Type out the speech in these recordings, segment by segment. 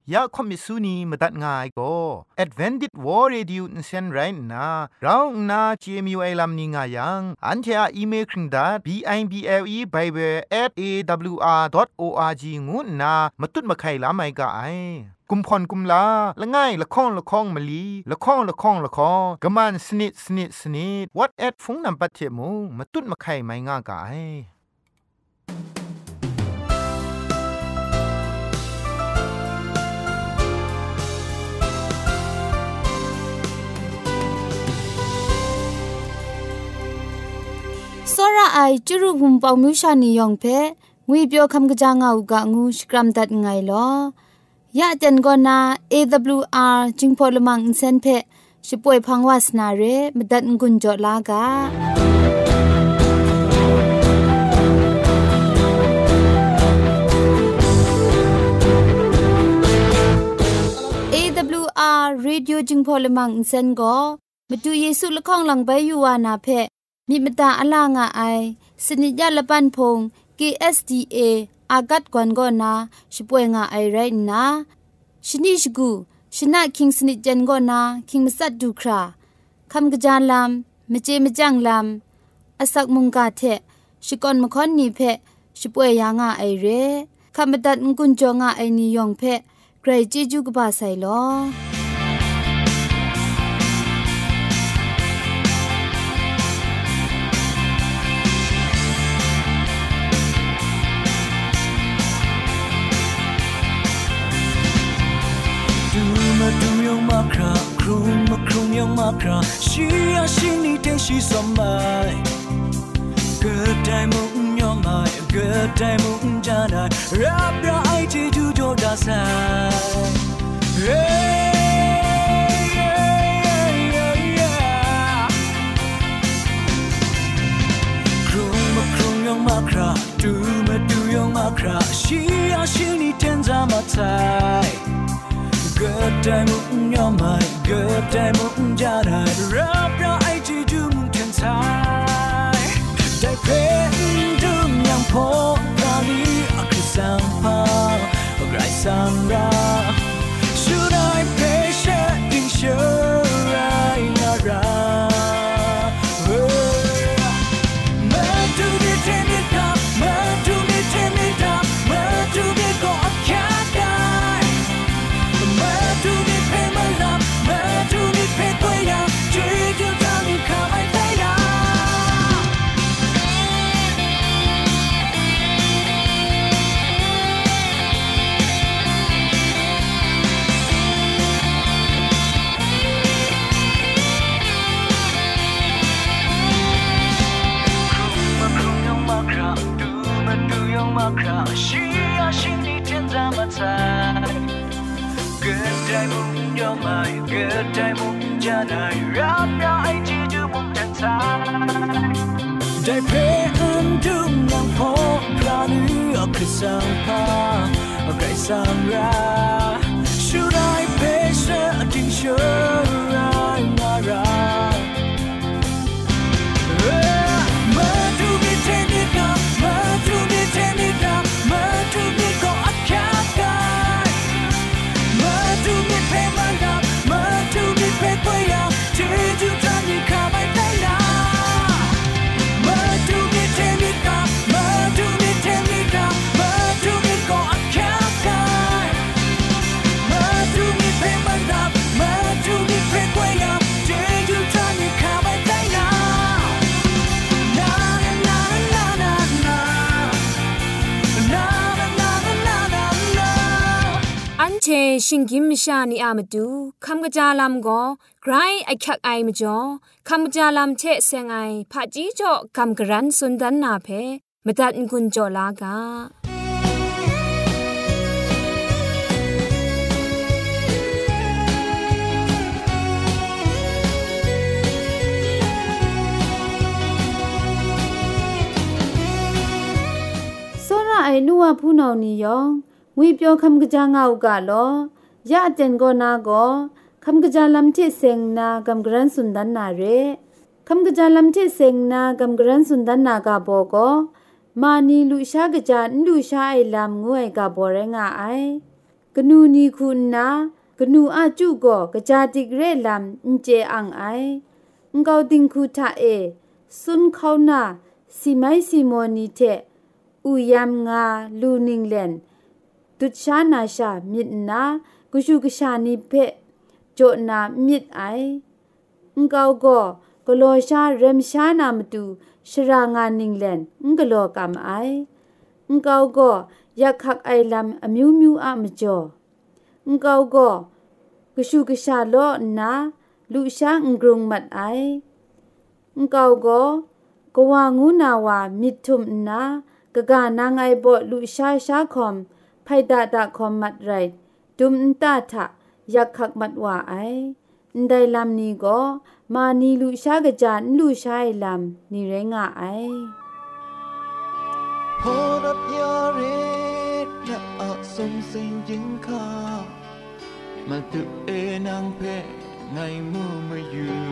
ยาคอมิสุนีมตัดง่ายก็ Advented War Radio นเซนไรนะเราหน้า CMU ไอลัมนิงายังอันเทออีเมลคิงดา bible@awr.org งูนะมาตุ้ดมาไข่ลาไม่กะไอกุมพรกุมลาละง่ายละข้องละข้องมะลีละข้องละข้องละข้องกะมันสนิดสนิดสนิด what at ฟงนำปัจเจมูมาตุ้ดมาไข่ไม่ง่ากะไอစောရအိုင်ကျရုဂုံပေါမြူရှာနီယောင်ဖဲငွေပြောခမ်ကကြငောက်ကငူစကရမ်ဒတ်ငိုင်လောยะจันกอนา AWR จิงพอลมังอินเซนเพชิป่วยพังวาสนาเรมดัดงุนจอลากา AWR Radio จิงพอลมังอินเซนก็มาดูเยซูละข้องหลังใบยูวานาเพมีมตาอลางาไอสนิยะละปันพง KSDAอากัดกวนก็นาช่วยงาไอไรนะชนิชกูชนะคิงสนิจันก็นาคิงมัสัดดูคราคำกระจายลำมเจมจังลำอาศักมุงกาเทชิกอนมคอนนีเพช่วยยางาไอเรคำบัดงกุนจงาไอนิยองเพใครจีจูกบาไซลอดูยองมาคราครุงมาครุงยองมาคราชีอาชีนี่เต็งชีสมัยเกิดได้มุ่งยองมาเกิดได้มุ่งจานายรับได้ที่ดูโจดาสายครุงมาครุงยองมาคราดูยองมาคราชีอาชีนี่เต็งจามาไทยเกิดได้มุ่งยอมไม่เกิดได้มุ่งจะได้รับได้ที่ดูมุ่งแทนทายได้เป็นดูยังพอคราวนี้อาคริสังพาไกรสังราชูได้เพชรดิ้งเชื่อไรนารามาดูดิเทมิดามาดูดิเทมิดามาดูดิก็อักขระมาดูดิเพมาลับมาดูดิเพกวยยาจีจูจามิข้าไม่ได้ยาดูยองมาคราชีอาชีนี่เทียนจามาไทยเกิดได้มุ่งยอมไม่เกิดได้มุ่งจะได้รับได้ที่ดูมุ่งแทนทายได้เพนดูยังพอคราวนี้อาคริสังพาไกรสังราชูได้เพชรดิ้งเชื่อไรนารามาดูดิเทนิกามาดูดิเทนิกามาดูดิก็อักขระมาดูดิเพมาลับมาดูดิเพกวยยาที่จูจามิข้าไม่ได้นามาดูดิเทนิกามาดูดิเทนิกามาดูดิก็อักขระมาดูดิเพมาลับมาดูดิเพกวยยาที่จูจามิข้าไม่ได้นาอันเชชิงกิมชานีอามาดูคำกระจาลำก็ไกรไอคักไอมาจ่อคำกระจาลำเชเซงไอผาจีจ่อคำกระรันสุนดันนาเพมาตัดกุญจ่อลากาစောရအိုင်နူဝဖူးနောင်နီယောငွေပြောခမ်ကကြငောက်ကလောยะจันกอนาก็คำกระจายลำที่เซงนากำกรันสุนดันนาเรคำกระจายลำที่เซงนากำกรันสุนดันนากาบอก็มานีลุชากระจายลุชาไอลำงวยกาบอเรงาไอกนูนีคุณนากนูอาจุก็กะจาติกเรลัมอินเจอังไองกาวติงคูทาเอซุนเขานาสิไมซิโมนีเทอุยามงาลูนิงเลนตุชานาชามิดนากุชูกชานิเพโจนามิดไองกาวก็กโลชาเรมชานามตูชรางานิงเลนงกโลกามไองกาวก็ยักขักไอลัมอมิวมิวอะมจ่องกาวก็กุชูกชาโลนาลูชางกรุงมัดไองกาวก็กวางูนาวามิทุมนากะกานางไอบ่ลูชาชาคอมไผดาดาคอมมัดไรดุมตาทะยักขักมัดว่าไอไดลัมนี้ก็มานีลูชากะจานลูชายลัมนี่เรงะไอพอรัดยาเรนะอะสมสิงจิงคามาตุเอนางเพไงมูมาอยู่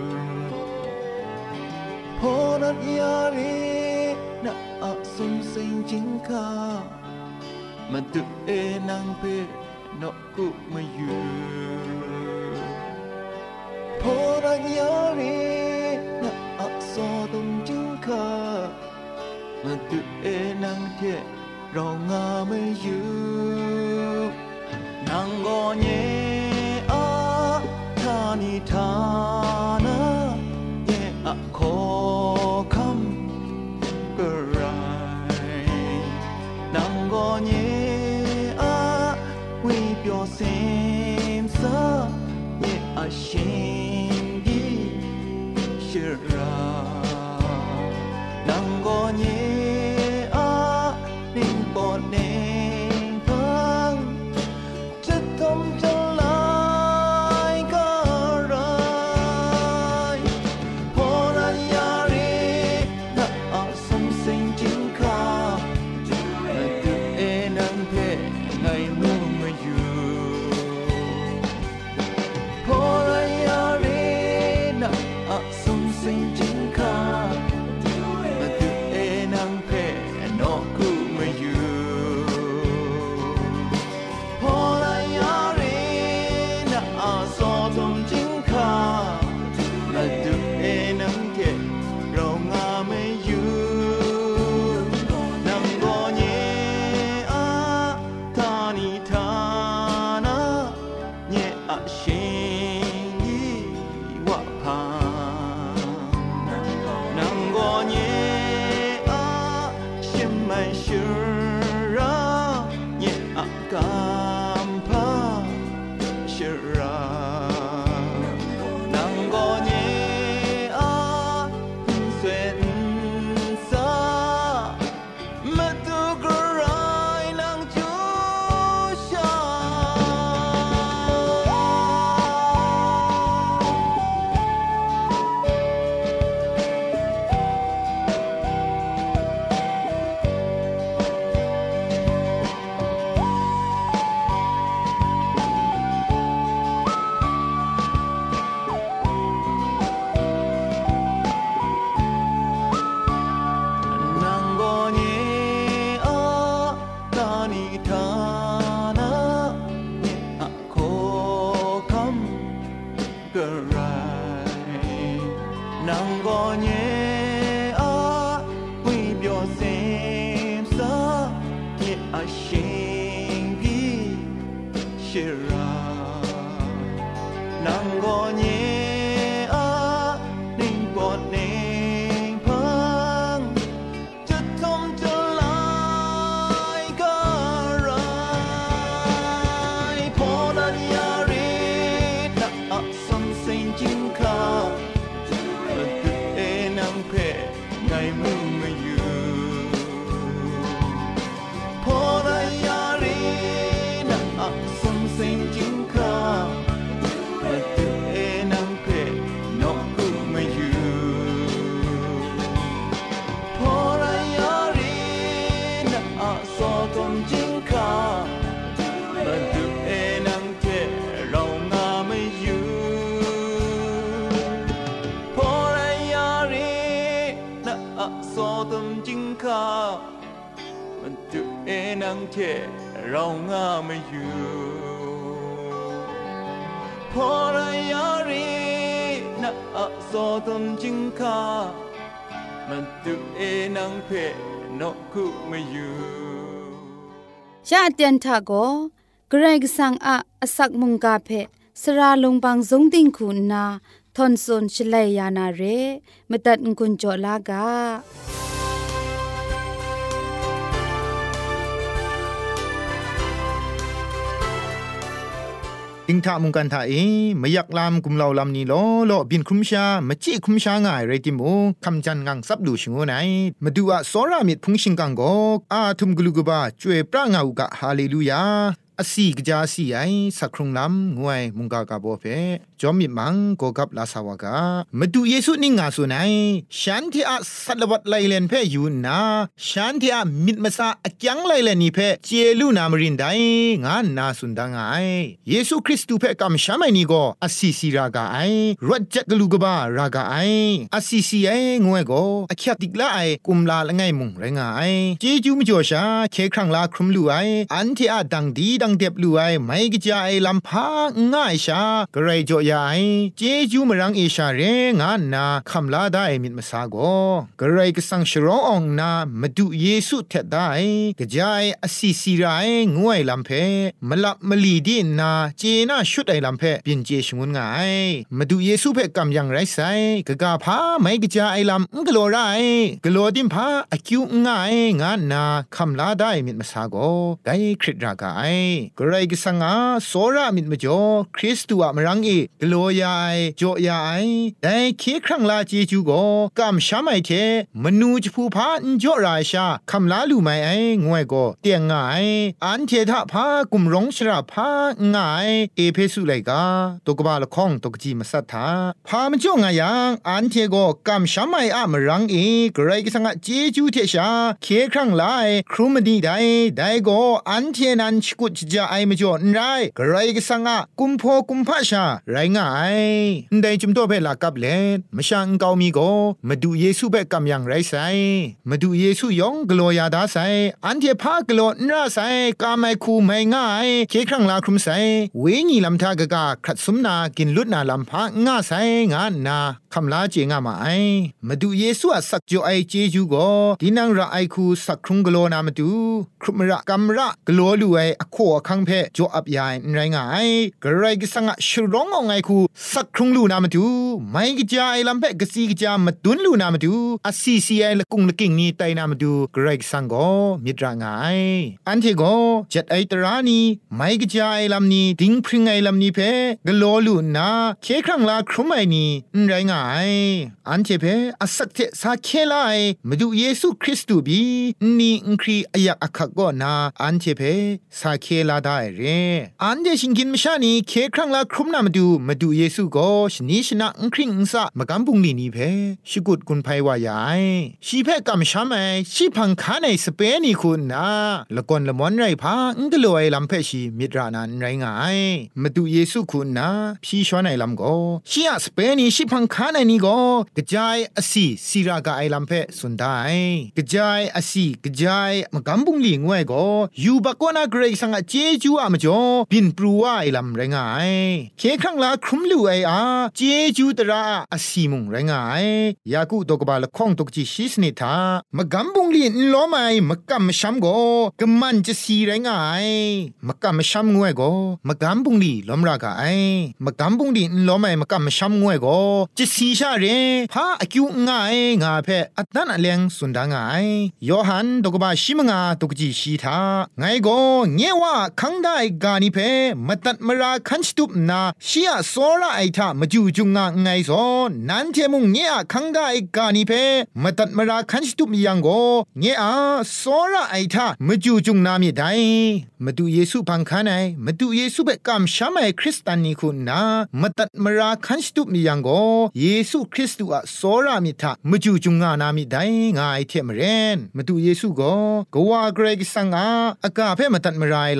พอรัดยาเรนะอะสมสิงจิงคามาตุเอนางเพนกกุมาอยู่พอรัดยาเรนะอะสอดงจิงคามาตุเอนางเทเรางาไม่อยู่นางกอเยอาทานิทานะเยอะขอคำกระไรนางกอเยอาวิปโยเซมซาเยอะชิงดีเชรานางกอเยเทเราง่าไม่อยู่พอรายารีนะอะโซตนจิงคามันตุเอนังเพนกคุไม่อยู่ชาเตียนทาโกเกรกสังอะอสักมุงกาเพสราลงบางสงติงคุณนาทอนซนชลัยยานาเรมตัดกุญจลากาติงทามุงกันทาไม่อยากลามกุมเหล่าลำนี้ล้อบินคุมชามาจี้คุมชาง่ายไรติมูคำจันงังซับดูชงไหนมาดูว่าสรามิดพุงชิงกังโกอาทุมกลุกบาจวยปรางเอากะฮาเลลูยาอสีกจาสีไอสักครุงลำงวยมุงกากาโบเพจอมมิมังโกกับลาสาวกามาดูเยซูนิ่งาสุนัยฉันที่อาสัตวัดไลเลนเพอยู่นาฉันที่อามิดมาซาอักยังไลเลนนี่เพเจลูนามรินไดงานนาสุนดังไอเยซูคริสต์เพกำชามนี่ก็อสีสีรากาไอรถจักรลูกบารากาไออสีสีไองวยก็อคิดติกละไอกุมลาละไงมุงไรงาไอเจจูมจ่อชาเคครั้งลาครุมลูไออันที่อาดังดีดังเด็บลูไอไม่กระจายลำพาง่ายชากระไรจ่อยาไอเจจูมรังเอชาเรงานนาคำลาได้มิดมาซาโกกระไรก็สังชรองนามาดูเยซูเทดได้กระจายอสีสีไรงวยลำเพมลับมลีดีนาเจน่าชุดไอลำเพเป็นเจชงุนง่ายมาดูเยซูเพกำยังไรไซกะกาพาไม่กระจายลำกะโลไรกะโลดิมพาอคิวง่ายงานนาคำลาได้มิดมาซาโกไกคริตรากาไอกระไรก็สังอาโซรามิดมาจ่อคริสตัวมรังเอกะโลยาจ่อยาแต่เคครั้งลาเจจูโกกำชาไม่เทมนูจผู้พาอินจ่อราชาคำลาลูไม่งวยโกเตียงง่ายอันเททะพากุมร้องชราพาง่ายเอเพสุไลกาตกบาลข้องตกจีมาสัทธาพามจ่องายังอันเทโกกำชาไม่มรังกระไรก็สังอาเจจูเทชาเคครั้งลาครูมดีได้โกอันเทนันชกุจจะไอมจ่อนไรกระไรก็สังอากุมโพกุมพาชาไรง่ายได้จุมตัวเพลากับเลมช่างเกามีโกมาดูเยซูเบกำยังไรไซมาดูเยซูยองกลัวยาดาไซอันเทพากลัวน่าไซกาไม่คูไม่ง่ายเคครั้งลาครุมไซเวงีลำทากะกาขัดสมนากินลุดนาลำพาง่าไซงานนาคำลาเจงามาไอมาดูเยซูสักจ่อไอเจจูโกดินังระไอคูสักครุงกลัวนามาดูครุมระกำระกลัวลูไออโคคังเพจ่ออับยายไรง่ายกระไรก็สังชร้ององไอคูสักครุงลูนามาดูไม่กระจายลำเพกสีกระจามาตุนลูนามาดูอาซีซีไอละกุงละกิ่งนี้ไตนามาดูกระไรก็สังโกมิตรง่ายอันเทโกจัดไอตรานีไม่กระจายลำนี้ดิ้งพริงไอลำนี้เพกลัวลูนาเคครั้งลาครุมไอนี้ไรง่ายอันเทเพอสักเทสาเคลายมาดูเยซูคริสต์บีนี่อุครีอยักอักขก็นาอันเทเพสาเคลาได้เรอันเดชิงกินมชานีเคครั้งลาครุมนามาดูเยซูก็ชนิชนะอุคริงอุสะมากำปุงลีนี่เพชิกุดกุนไพวายายชีเพกำชาไมชีพังคาในสเปนี่คุณนาละกอนละมอนไรพาอุกลอยลำเพชีมิตรานันไรง่ายมาดูเยซูคุณนาพี่ชวนไอลำก็ชีอะสเปนี่ชีพังคาในนี่ก็กระจายอสีสีรากาไอลำเพสุนได้กระจายอสีกระจายมากำปุงลีงวยก็อยู่บักวนาเกรกสังเจจูอะมจ่อบินปรูว่าไอลำไรง่ายเคครั้งลาครุมลูไออาเจจูตระอสีมุงไรง่ายยากูตกบาลข้องตกจีชิสนิทามากำปุงลีนล้อไม่มากำช้ำก็กำมันจะสีไรง่ายมากำช้ำงวยก็มากำปุงลีล้อมรากาไอมากำปุงลีนล้อไม่มากำช้ำงวยก็จะสีชาเรพาอคิวง่ายงาเพอัตนันอเลงสุนดางายยอหันตกบาชิมงาตกจีชีทาไงก็เงว่าคังได้กานิเพมาตัดมราคันสตุปนาชียโซราไอทามาจูจุงงาไงซอนันเทมุงเงะคังได้กานิเพมาตัดมราคันสตุปยังก็เงะโซราไอทามาจูจุงนามีได้มาดูเยซูพังคานายมาดูเยซูเบกามชามายคริสตานีคุณนามาตัดมราคันสตุปมียังก็เยซูคริสต์อะโซรามิทามาจูจุงงานามีได้ง่ายเทมเรนมาดูเยซูก็กว่าเกรกสังอาอากาเพมาตัดมรายล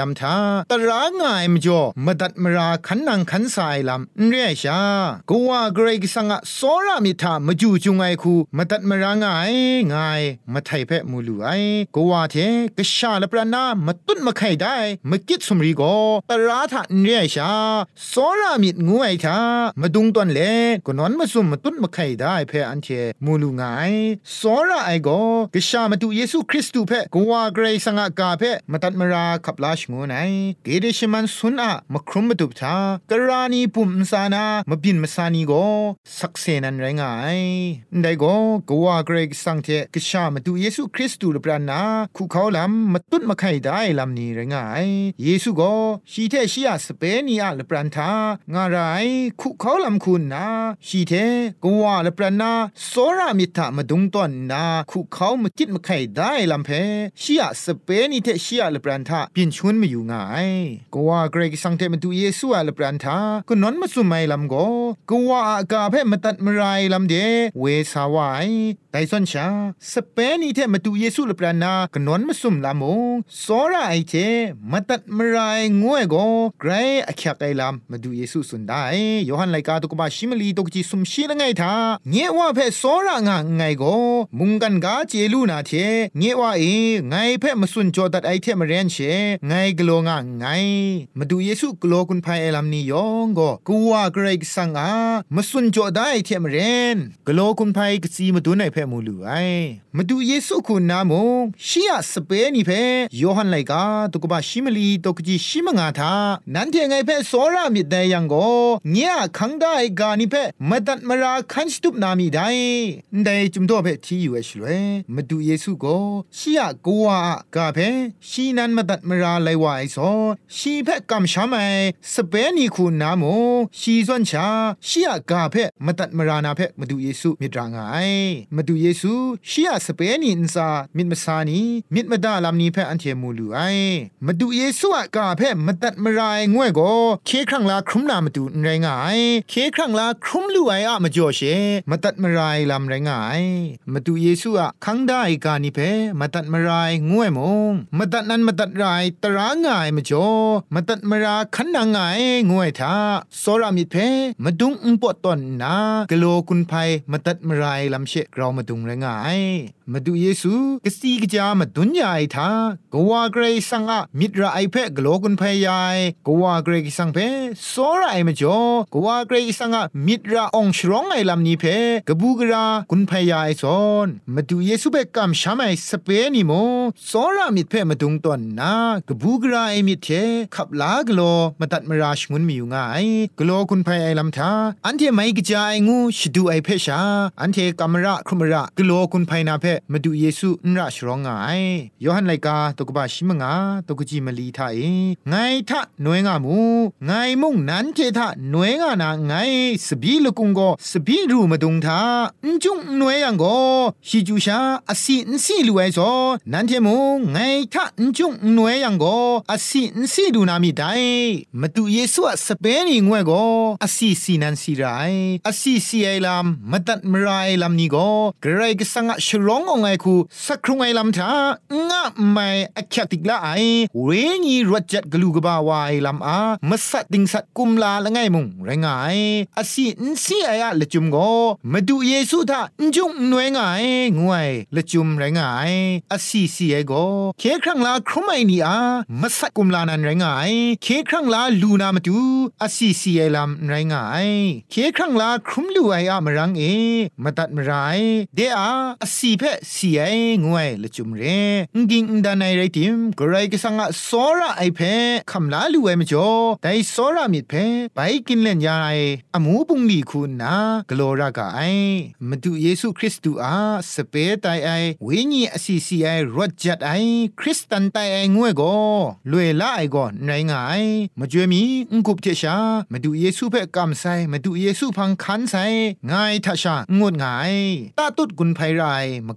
ำทาตรางายมจ่อมดัดมราขันนังขันสายลำเรียชากว่าเกรกสังะสอรามิทามจูจุงไอคูมดัดมรางายง่ายมาไทยเพมูลูไอกว่าเทกชาลปรานามาตุนมาไข่ได้มากิดสมรีโกตราทะเรียชาสอรามิดงูไอทามาดุงตอนเล่ก็นอนมาซุมมาตุนมาไข่ได้เพอันเทมูลูง่ายสอราไอโกกชามาดูเยซูคริสต์เพกว่าเกรสังะกาเพมาตัดมราขับลาชงูไนเกเดชมันสุนอะมาครุมมาตุบทากรานีปุ่มสานามาบินมาสานีโกสักเซนันไรงายได้โกกว่าเกรสังเทกชามาดูเยซูคริสต์ลปรานาคุเขาลำมาตุนมาไข่ได้ลำนี้ไรงายเยซูโกชีเทชียสเปนีอะลปรานทางาไรคุเขาลำคุณนาชีเทกว่าลปรานาโซรามิทะมาดุงตอนนาคุเขามากิดมาไข่ได้ลำเพชียสเปนีเทชียลปรานทาเปลี่ยนชวนมาอยู่ง่ายก็ว่าเกรกสังเทมาดูเยซูอะลปรานทาก็นอนมาสุมัยลำก็ว่าอากาเพมาตัดมารายลำเดเวสาวายไดซอนชาสเปนีเทมาดูเยซูลปรานาก็นอนมาสุมลำมงสอราไอเทมาตัดมารายงวยโกไกรอคักไอลำมาดูเยซูสุนได้ยอหันไลกาตุกบาชิมลีตุกจิสุมชีละไงทาเงว่าเพสอรางะไงโกมุงกันกาเจลูนาเทเงว่าเอไงเพมาสุนจอดัดไอเทมาเรนเชไงกลัวงะไงมาดูเยซูกลัวคุณไพไอลำนี้ยองโกกูว่าเกรกสังอามาสุนจอได้เทมาเรนกลัวคุณไพกซีมาดูในเพมูลูไอมาดูเยซูคุณนามงชียสเปนีเพยอหันไลกาตุกบาชิมลีตุกจิชิมงาทานันเทไงเพสอรามิดไดยังโกเงียขังได้กานิเพมาดัดมาราคันสตุปนามิได้ได้จุมโตเพที่อยู่เอชลวยมาดูเยซูโกชียกว่า กาเพชีนันมาตัดมราไลวายซอชีเพกำชามัยสเปนีคุณนาโมชีซอนชาชียกาเพมาตัดมรานาเพมาดูเยซูมิตรางไอมาดูเยซูชียสเปนีอินซามิดมาซานีมิดมาดาลามนีเพอันเทมูลูไอมาดูเยซูกาเพมาตัดมรายงวยโกเคครั้งลาครุมนามาดูไรงายเคครั้งลาครุมลูไออะมาจ่อเชมาตัดมรายลามไรงายมาดูเยซูอะคังได้กานิเพมาตัดมรายงวยมงมาตัดนั้นมาตัดรายตรางายมาจ่อมาตัดมราขันนางายงวยทาโซรามิเพมาดุงอุปตอนนากโลกุนไพมาตัดมรายลำเชกเรามาดุงไรงายมาดูเยซูกสีกจามาดุนยายทากว่าเกรซังอะมิตรไอเพกโลกุนไพยายกว่าเกรซังเพโซราไอมาจ่อกว่าเกรซังอะมิตรองชรองไอลำนี้เพกบูกรากุนไพยายซอนมาดูเยซูเบกัมชามไอสเปนิโมโซรามิตเพมาดุงตอนนากบูกราไอมิเทขับลากโลมาตัดมราชงุนมีอยู่ง่ายกโลกุนไพไอลำทาอันเทไม่กจายงูชดูไอเพชาอันเทกัมระครุมระกโลกุนไพนาเพมาดูเยซูนราชร้องไงยอหันไลกาตกบาชิมงาตกจิมลีทาเอไงทะหน่วยงามูไงมุ่งนั้นเททะหน่วยงานาไงสบีลกุงโกสบีรูมาดุงทาจุงหน่วยยังโกชิจูชาอสีนสีลูไอโซนั้นเทมูไงทะจุงหน่วยยังโกอสีนสีดูนามิไดมาดูเยซูสเปนีงวยโกอสีสีนันสีไรอสีสีไอลำมาตัดมรายลำนี้โกเกรกสังะชร้องไงคูสักครุงไอลำทางะไม่อคักติกละไอเวงีรวดจัดกลูกบาวายลำอามาสัดดิงสัดกุมลาละไงมุงไรงายอสีนสีไออะละจุมโกมาดูเยซูทาจุงหน่วยไงงวยละจุมไรงายอสีสีไอโกเคครั้งลาครุมไอนี่อามาสัดกุมลานันไรงายเคครั้งลาลูนามาดูอสีสีไอลำไรงายเคครั้งลาครุมลูไออะมรังเอมาตัดมรายเดอาอสีเพสีไองวยละจุมเรงิงดานายไรติมกไรกสังะโซระไอเพคำลาลูไอมจ่อไดโซระมิเพไปกินเล่นยายอมูปุงลีคุณนากลอรากาไอมาดูเยซูคริสต์อาสเปตไอวิญญาสีสีไอรถจัดไอคริสตันไตไองวยโกลวยละไอก่อนไรงายมาจวยมีกุบเทชามาดูเยซูเพกำไซมาดูเยซูพังคันไซง่ายทัชางดง่ายตาตุดกุนไพไรมา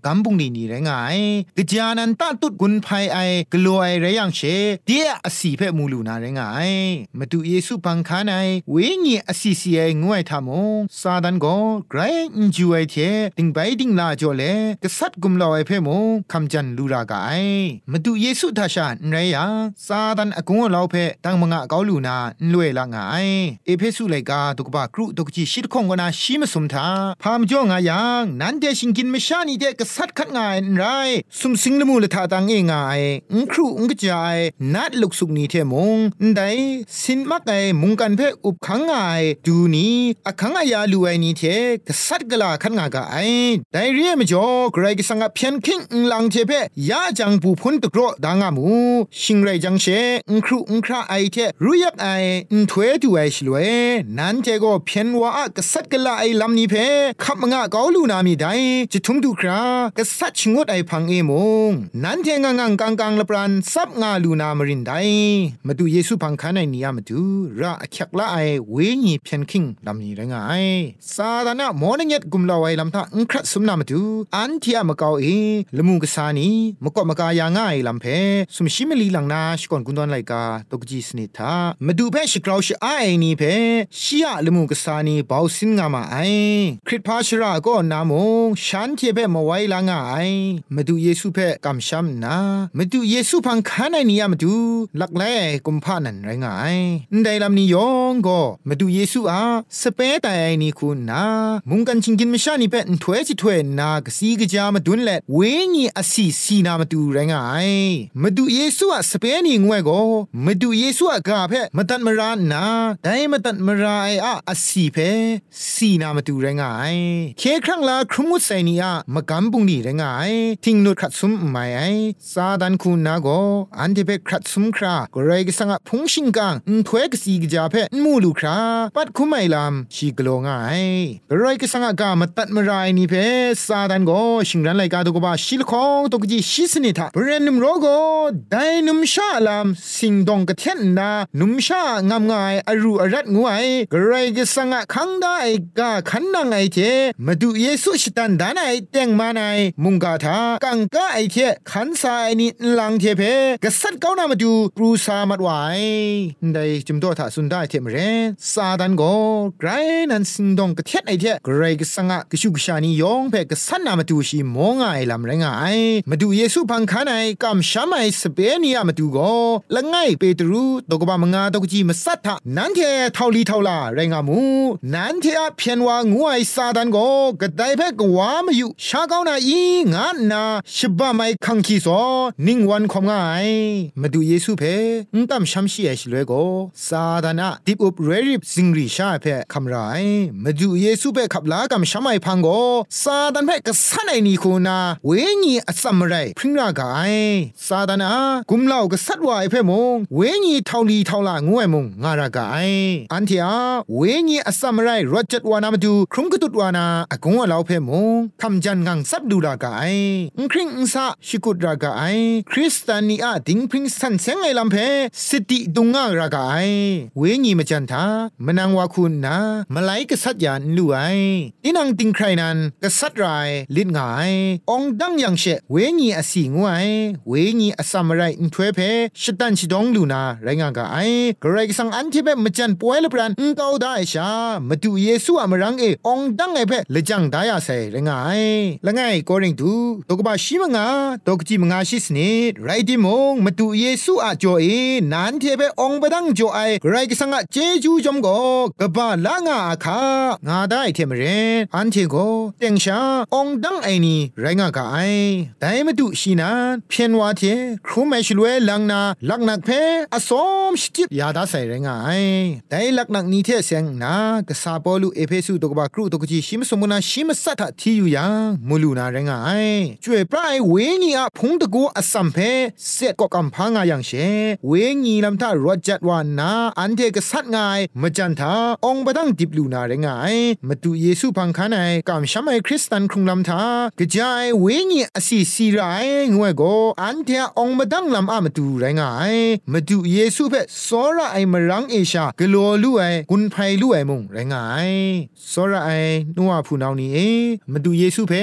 กำบุงนี่แรงไงกะจานันตะตุดกุนภัยไอกลัวไอไรยังเชเดียอสีเพ่มูลูนาแรงไงมาดูเยซูพังคานไอเวงีอสีสีไองวยทามงซาดันก็ไกรอินจูไอเทติงไปติงลาจ่อเลกษัตริย์กุมลอยเพ่มงคำจันลูรากามาดูเยซูทาชาไรยาซาดันอกุงลาวเพ่ตังมงะเกาลูนาลวยละไงเอเพสุไลกาตุกบากรุตุกจิชิดคงกนาชิมสุมทาพามจ่องายังนั้นเดชิงกินไม่ชานีเดกษัตริย์ขัดงายไรสุมสิงละมูละทาตังเองไงครูอุงกจายนัดลุกสุกนีเทมงได้สินมักไอมุงกันเพ่อุบขังไงดูนี้อขังอยาลูไอนีเทกษัตริย์กลาขัดงากาไอได้เรียมจ่อใครก็สังเพียนคิงลังเทเพ่ยาจังปูพุนตกรดางามูชิงไรจังเชครูอุงคราไอเทรู้ยักไอถวยดูไอชลวยนั้นเจก็เพียนว่ากษัตริย์กลาไอลำนี้เพ่ขับมงะเกาลูนามีได้จะทุ่มดูครากษัตริย์ชงดไอพังเอมงนั้นเทงังกังละปรันซับงาลูนามรินได้มาดูเยซูพังคานในนี้มาดูระอักละไอเวงีเพียนคิงลำนี้ได้ไงซาดานะมอนิเงตกุมลาไอลำท่าครัดสมนามาดูอันที่มะเกาเอละมุงกษานีมะกอมะกายางายลำเพสมชิมลีหลังนาชก่อนกุนดอนไลกาตกจีสนิทามาดูเพ่ชกราวชไอนี่เพ่ชียละมุงกษานีเบาสินงามาไอคริสพาชราก็นามงฉันเทเพ่มาไว้ลางไอมาดูเยซูเพ่กำช้ำนามาดูเยซูพังคานในนี้มาดูหลักแล่กุมพานันไรงายได้ลำนี้ยองก็มาดูเยซูสเปตไอนี่คุณนามุงกันชิงกินไม่ชานี่เพ่ถวยจิถวยนากสีกจามาดุนแหละเวงีอสีสีนามาดูไรงายมาดูเยซูสเปนี่งวยก็มาดูเยซูกาเพ่มาตัดมารานนาได้มาตัดมารายอสีเพ่สีนามาดูไรงายเคครั้งละครุมุสไซนีมากำบุงนี่ไรงายทิ้งนุดขัดซุมไม่ไอซาดันคุณนาก็อันที่เพ่ขัดซุมคราก็ไรก็สังพงชิงกังถวยกสีกจาเพ่มูลูคราปัดคุไม่ลำชีกโลง่ายก็ไรก็สังกามาตัดมารายนี่เพ่ซาดันก็ชิงรันไลกาตุกบาชิลของตุกจีชิสนิทาเรนนุมโรโกได้นุมชาลามสิงดงกะเทนนานุมชางามง่ายอรูอรัดงวยกไรก็สังคังได้กาขันนางไอเทมาดูเยซูชิตันดานไอเต็งมาไนมุงกาทากังกาไอเทขันสายนี่ลังเทเพกษัตริย์เก้านามาดูปรูซามัดไว้ได้จุมโตถาสุนได้เทมเรซาดันโกไกรนันสิงดงกะเทนไอเทกไรก็สังกชุกชานียองเพกษัตริย์นามาดูชีมองไอลำแรงไอมาดูเยซูพังคานไอกำชามไอสเปเนียมาดูโกละไงเปตรูตกบามงาตกจีมาสัทธานั้นเทเท่าลีเท่าลาแรงามูนั้นเทอเพียนว่างวยซาดันโกกะไดเพกวามาอยู่ชาเก้านาอีงานนาชิบะไม่คังคีซอนิ่งวันคอมง่ายมาดูเยซูเพตั้มชัมชีเอชเลยโกซาดานะดิบอุบเรริบซิงริชาเพคำไรมาดูเยซูเพขับลากำชัมไอพังโกซาดันเพกสันไอนีคูนาเวงีอัสัมไรพริ้งรากายซาดานะกุมเล่ากษัตริย์วายเพมงเวงีเท่าลีเท่าลางวยมงงารากายอันที่เวงีอัสัมไรรถจัดวานามาดูครุมกตุดวานาอากงว่าเราเพมงคำจันงังซับดูรากายคริงซาชิกุดรากายคริสตานีดิงพริงสันเซงไอลำเพสิติดุงารากายเวงีมาจันทามนังวาคุณนามาไลกษัตริย์ยันลู่ไอดินังติงใครนั้นกษัตริย์ไรลิดงายองดังยังเชเวงีอสีงวยเวงีอสัมไรอินทเวเพชตันชิดองลูนาไรงากายกระไรสังอันที่แบบมาจันป่วยละปรันเก้าได้ชามาดูเยซูอามรังองดังไอเพละจังได้อาศัยไรงายละไงก็ริงดูตกบาชิมงาตกจีมงาชิสเนไรดิมงมาดูเยซูอาจ่อนานเทเปองบดังจ่อไอกระไรสังเจจูจอมก็กบาละงาอาคางาได้เทมเรอันเทโกเต็งชาองดังไอนี่ไรงากายแต่มาดูชีนาเพียนวาเทครูไม่ชลวยลังนาลักนักเพอสอมชิบยาดาใส่ไรงายแต่ลักนักนี้เทเสียงนากษาปอลูเอเพสุตกบากรูตกจีชิมสมุนาชิมสัทธาที่อยู่ยังมูลูนาไรงายช่วยปลายเวงีพงตะกูอสัมเพเสกก็กำพังอย่างเชเวงีลำท่ารถจัดวานนาอันเทกสัตงายมาจันทาองบดังดิบลูนาไรงายมาดูเยซูพังคานายกำชามไอคริสตันครุงลำทากระจายเวงีอสีสีไรงวยโกอันเทองบดังลำมาดูไรงายมาดูเยซูเพสอระไอมรังเอชากลัวลู่ไอกุนไพลู่ไอมงไรงายสอระไอนัวผู้นานี้มาดูเยซูเพกำช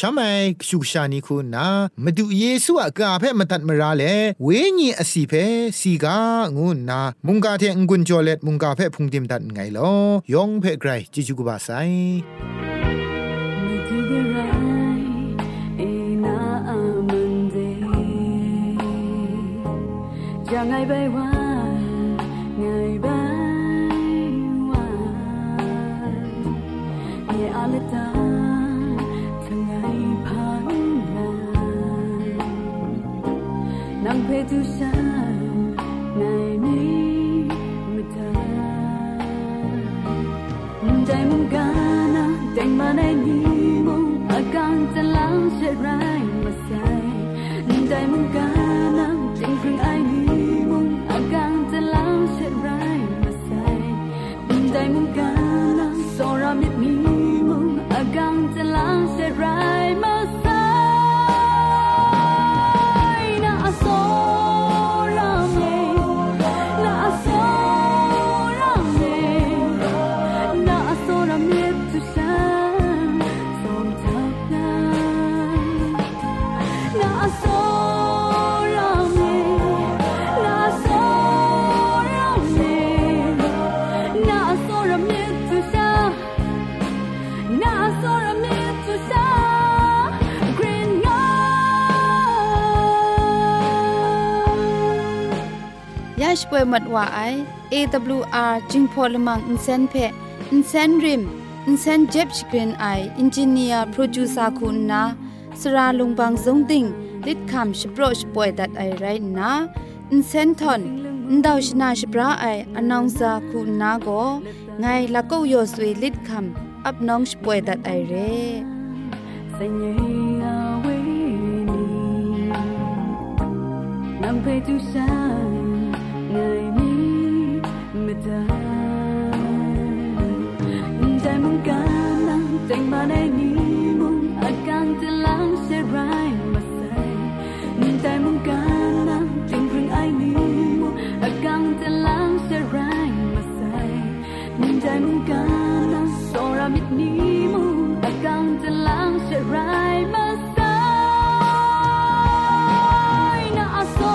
ช้ำไมชุกชานีคุณนะมาดูเยซูอะกาเพ่มาตัดมาราเลเวญีอสีเพ่สีกางูนะมุงกาเทงกุนจอเลตมุงกาเพ่พุงเต็มตัดไงลอยองเพ่ไกรจิจุกบาไซจะไงไปว่าไงไปว่าเยอาเลตาทั้งไงพันนังเพตุชาในนี้ไม่ได้ใจมุงกานะแต่งมาในนี้มุงอาการจะล้างเช่ไรมาใส่ใจมุงกานะแต่งครึ่งไอ้นี้gang telang serai masai dai mung kana sora mit mi mung agang telang serai masai na asora me na asora me na asora me tu san som thap na asora me ยาชป่วยมัดว่าไอ AWR จึงพอลมังอินเซนเพอินเซนริมอินเซนเจ็บชกรีนไออินจิเนียร์โปรดิวเซอร์คุณนาสราลงบางสงติงลิดคำชโปรชป่วยดัดไอไรนะอินเซนทอนอินดาวชนาชปราไออนองซาคุณนาโกไงละก็โยสวยลิดคำอับน้องชป่วยดัดไอเร่สัญญาเวนีนำไปทุกชาไงมีไม่ได้ใจมุงกานังแต่งมาในนี้มุงอาการจะล้างเสียไรมาใส่ใจมุงกานังจึงครึ่งไอ้นี้มุงอาการจะล้างเสียไรมาใส่ใจมุงกานังสอรามิดนี้มุงอาการจะล้างเสียไรมาใส่น่าสอ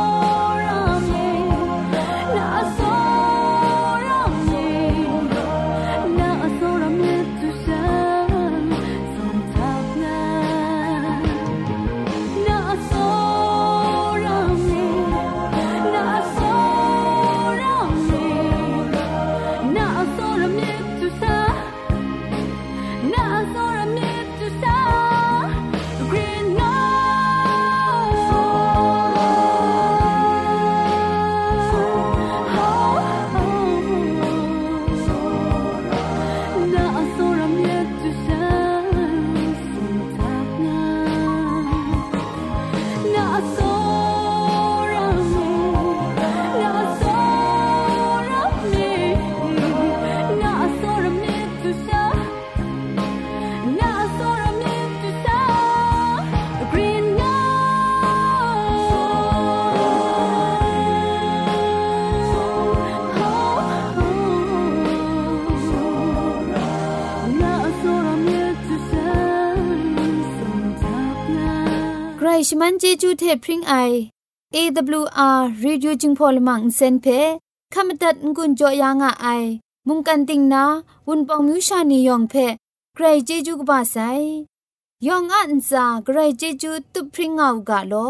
ชมันเจจูเทพริงไอ AWR Radio จึงพอลมังเซนเพขมตัดงุนจอยางอายมุงกันติงนาวุนปองมิวชานียองเพใครเจจูกบาไซยองอันซาใครเจจูตุพริงเอากะโล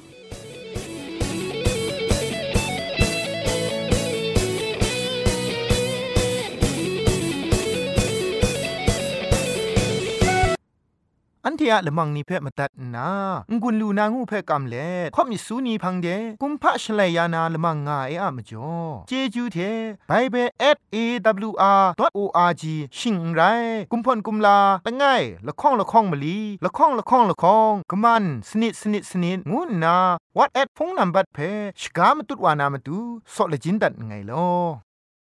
อันเทียละมังนิเพ่มาตัดนางุนลูนางูเพ่กำเล่ข่อมิสูนีพังเดกุมพะชเลยานาละมังงาเออะมจ่อเจจูเทไปเบ@awr.org ชิงไรกุมพ่นกุมลาละง่ายละข้องละข้องมะลีละข้องละข้องละข้องกะมันสนิดสนิดสนิดงูนา WhatsApp พงนัมบัดเพ่ชกามตุดวานามตุซอเลจินดัดไงลอ